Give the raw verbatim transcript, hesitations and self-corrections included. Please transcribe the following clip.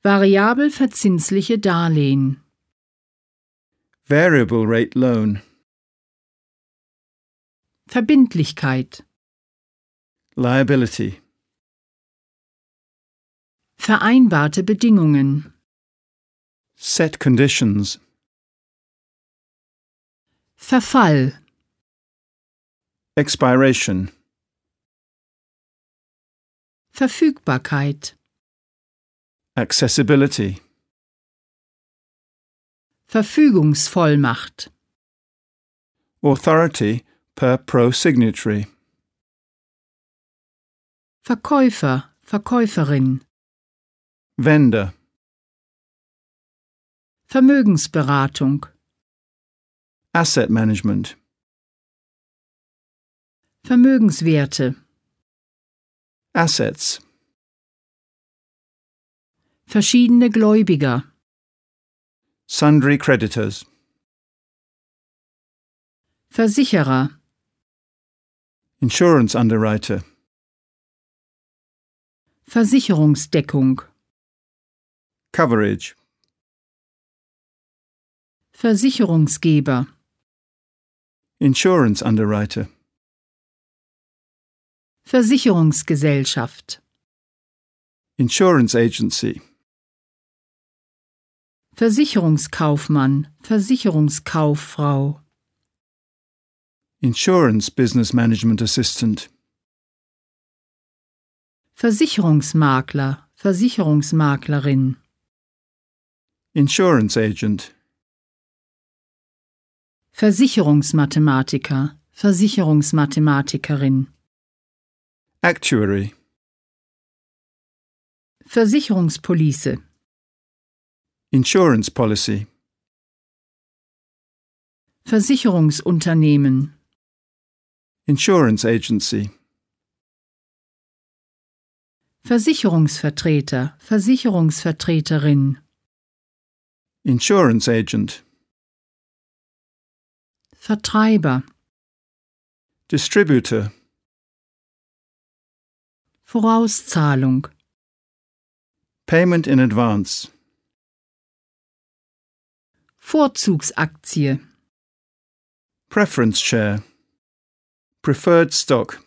Variabel verzinsliche Darlehen. Variable rate loan. Verbindlichkeit. Liability. Vereinbarte Bedingungen. Set conditions. Verfall. Expiration. Verfügbarkeit. Accessibility. Verfügungsvollmacht. Authority per pro-signatory. Verkäufer, Verkäuferin. Vendor. Vermögensberatung. Asset management. Vermögenswerte. Assets. Verschiedene Gläubiger. Sundry creditors. Versicherer. Insurance underwriter. Versicherungsdeckung. Coverage. Versicherungsgeber. Insurance underwriter. Versicherungsgesellschaft. Insurance agency. Versicherungskaufmann, Versicherungskauffrau. Insurance business management assistant. Versicherungsmakler, Versicherungsmaklerin. Insurance agent. Versicherungsmathematiker, Versicherungsmathematikerin. Actuary. Versicherungspolice. Insurance policy. Versicherungsunternehmen. Insurance agency. Versicherungsvertreter, Versicherungsvertreterin. Insurance agent. Vertreiber. Distributor. Vorauszahlung. Payment in advance. Vorzugsaktie. Preference share. Preferred stock.